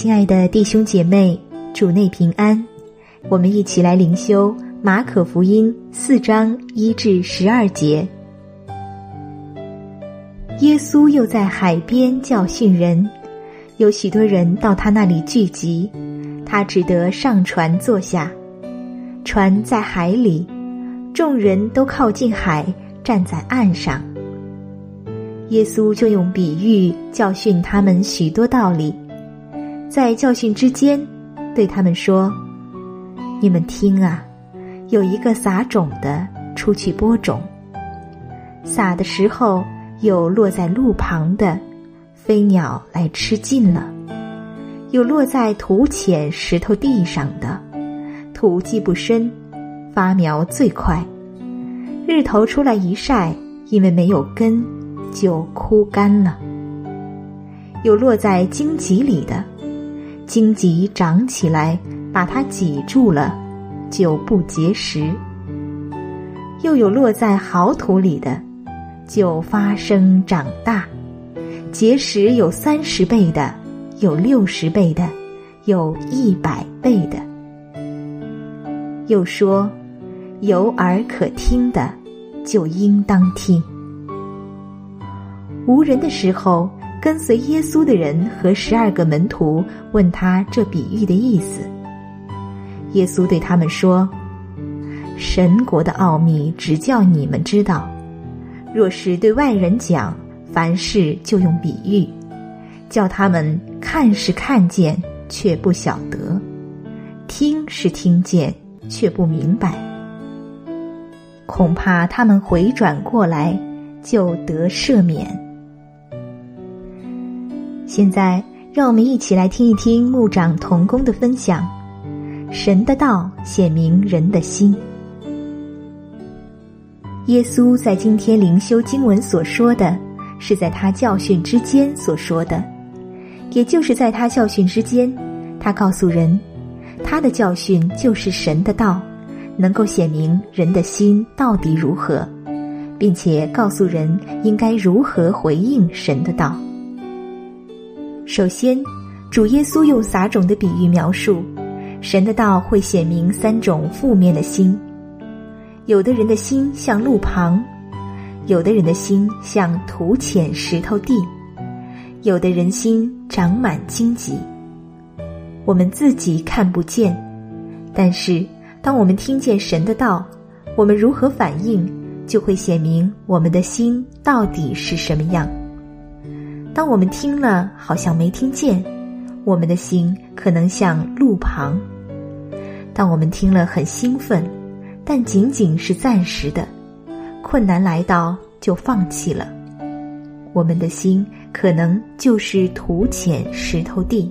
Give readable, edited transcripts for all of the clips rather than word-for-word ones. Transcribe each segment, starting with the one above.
亲爱的弟兄姐妹，主内平安。我们一起来灵修马可福音4章1至12节。耶稣又在海边教训人，有许多人到他那里聚集，他只得上船坐下。船在海里，众人都靠近海，站在岸上。耶稣就用比喻教训他们许多道理，在教训之间对他们说：你们听啊，有一个撒种的出去播种，撒的时候有落在路旁的，飞鸟来吃尽了；有落在土浅石头地上的，土既不深，发苗最快，日头出来一晒，因为没有根，就枯干了。有落在荆棘里的，荆棘长起来把它挤住了，就不结实。又有落在好土里的，就发生长大，结实有30倍的，有60倍的，有100倍的。又说，有耳可听的，就应当听。无人的时候，跟随耶稣的人和12个门徒问他这比喻的意思。耶稣对他们说：神国的奥秘只叫你们知道，若是对外人讲，凡事就用比喻，叫他们看是看见，却不晓得；听是听见，却不明白。恐怕他们回转过来，就得赦免。现在让我们一起来听一听牧长同工的分享。神的道显明人的心。耶稣在今天灵修经文所说的，是在他教训之间所说的，也就是在他教训之间，他告诉人，他的教训就是神的道，能够显明人的心到底如何，并且告诉人应该如何回应神的道。首先，主耶稣用撒种的比喻描述，神的道会显明3种负面的心。有的人的心像路旁，有的人的心像土浅石头地，有的人心长满荆棘。我们自己看不见，但是当我们听见神的道，我们如何反应，就会显明我们的心到底是什么样。当我们听了好像没听见，我们的心可能像路旁。当我们听了很兴奋，但仅仅是暂时的，困难来到就放弃了，我们的心可能就是土浅石头地。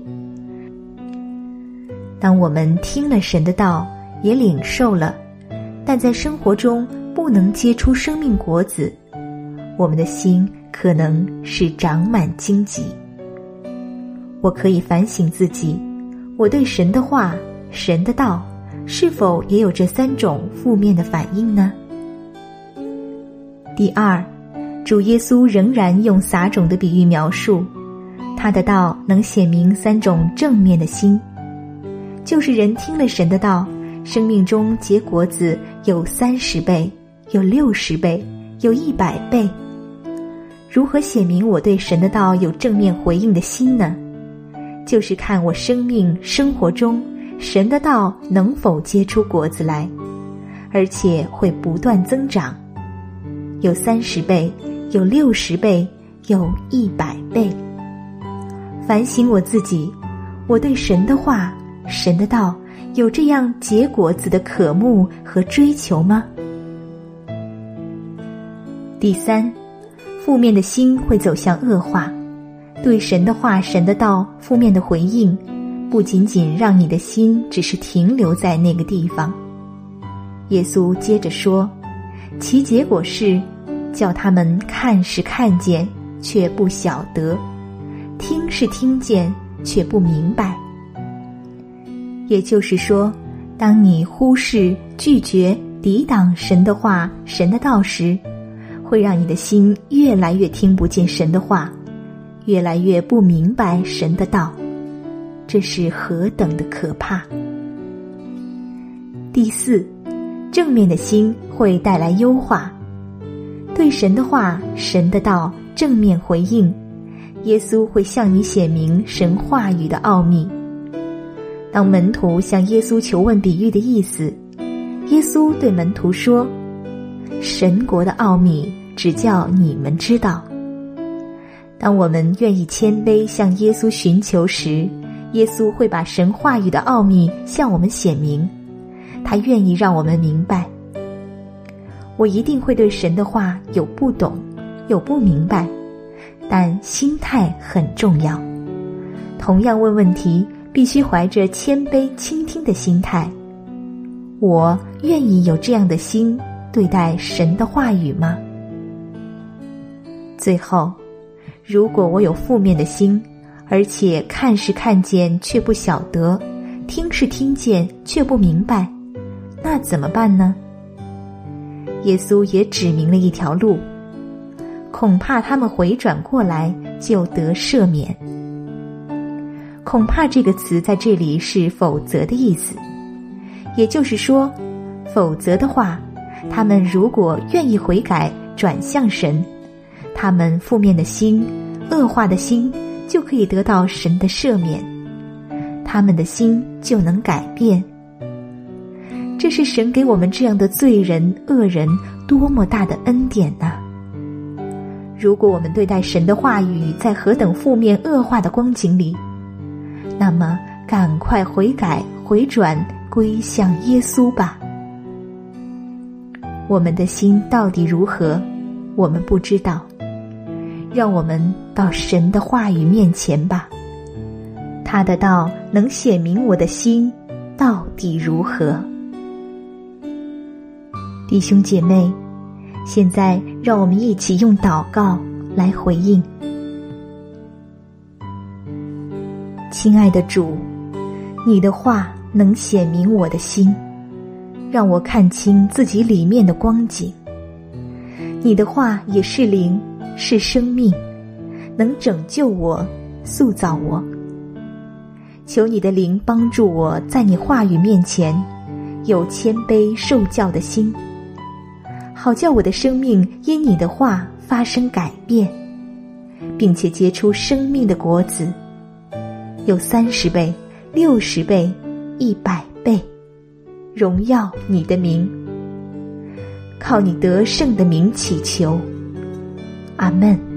当我们听了神的道，也领受了，但在生活中不能结出生命果子，我们的心可能是长满荆棘。我可以反省自己，我对神的话、神的道是否也有这3种负面的反应呢？第二，主耶稣仍然用撒种的比喻描述，他的道能显明3种正面的心，就是人听了神的道，生命中结果子有30倍，有60倍，有100倍。如何显明我对神的道有正面回应的心呢？就是看我生命生活中神的道能否结出果子来，而且会不断增长，有30倍，有60倍，有100倍。反省我自己，我对神的话、神的道有这样结果子的渴慕和追求吗？第三，负面的心会走向恶化，对神的话、神的道负面的回应，不仅仅让你的心只是停留在那个地方。耶稣接着说，其结果是叫他们看是看见，却不晓得；听是听见，却不明白。也就是说，当你忽视、拒绝、抵挡神的话、神的道时，会让你的心越来越听不见神的话，越来越不明白神的道。 这是何等的可怕！第四，正面的心会带来优化。对神的话、神的道正面回应，耶稣会向你显明神话语的奥秘。当门徒向耶稣求问比喻的意思，耶稣对门徒说：神国的奥秘只叫你们知道。当我们愿意谦卑向耶稣寻求时，耶稣会把神话语的奥秘向我们显明，他愿意让我们明白。我一定会对神的话有不懂，有不明白，但心态很重要。同样问问题，必须怀着谦卑倾听的心态。我愿意有这样的心对待神的话语吗？最后，如果我有负面的心，而且看是看见却不晓得，听是听见却不明白，那怎么办呢？耶稣也指明了一条路，恐怕他们回转过来就得赦免。恐怕这个词在这里是否则的意思，也就是说，否则的话，他们如果愿意悔改转向神，他们负面的心、恶化的心就可以得到神的赦免，他们的心就能改变。这是神给我们这样的罪人、恶人多么大的恩典啊！如果我们对待神的话语在何等负面恶化的光景里，那么赶快悔改回转归向耶稣吧。我们的心到底如何，我们不知道，让我们到神的话语面前吧，他的道能显明我的心到底如何。弟兄姐妹，现在让我们一起用祷告来回应。亲爱的主，你的话能显明我的心，让我看清自己里面的光景。你的话也是灵，是生命，能拯救我，塑造我。求你的灵帮助我在你话语面前有谦卑受教的心，好叫我的生命因你的话发生改变，并且结出生命的果子，有30倍、60倍、100倍，荣耀你的名。靠你得胜的名祈求，阿们。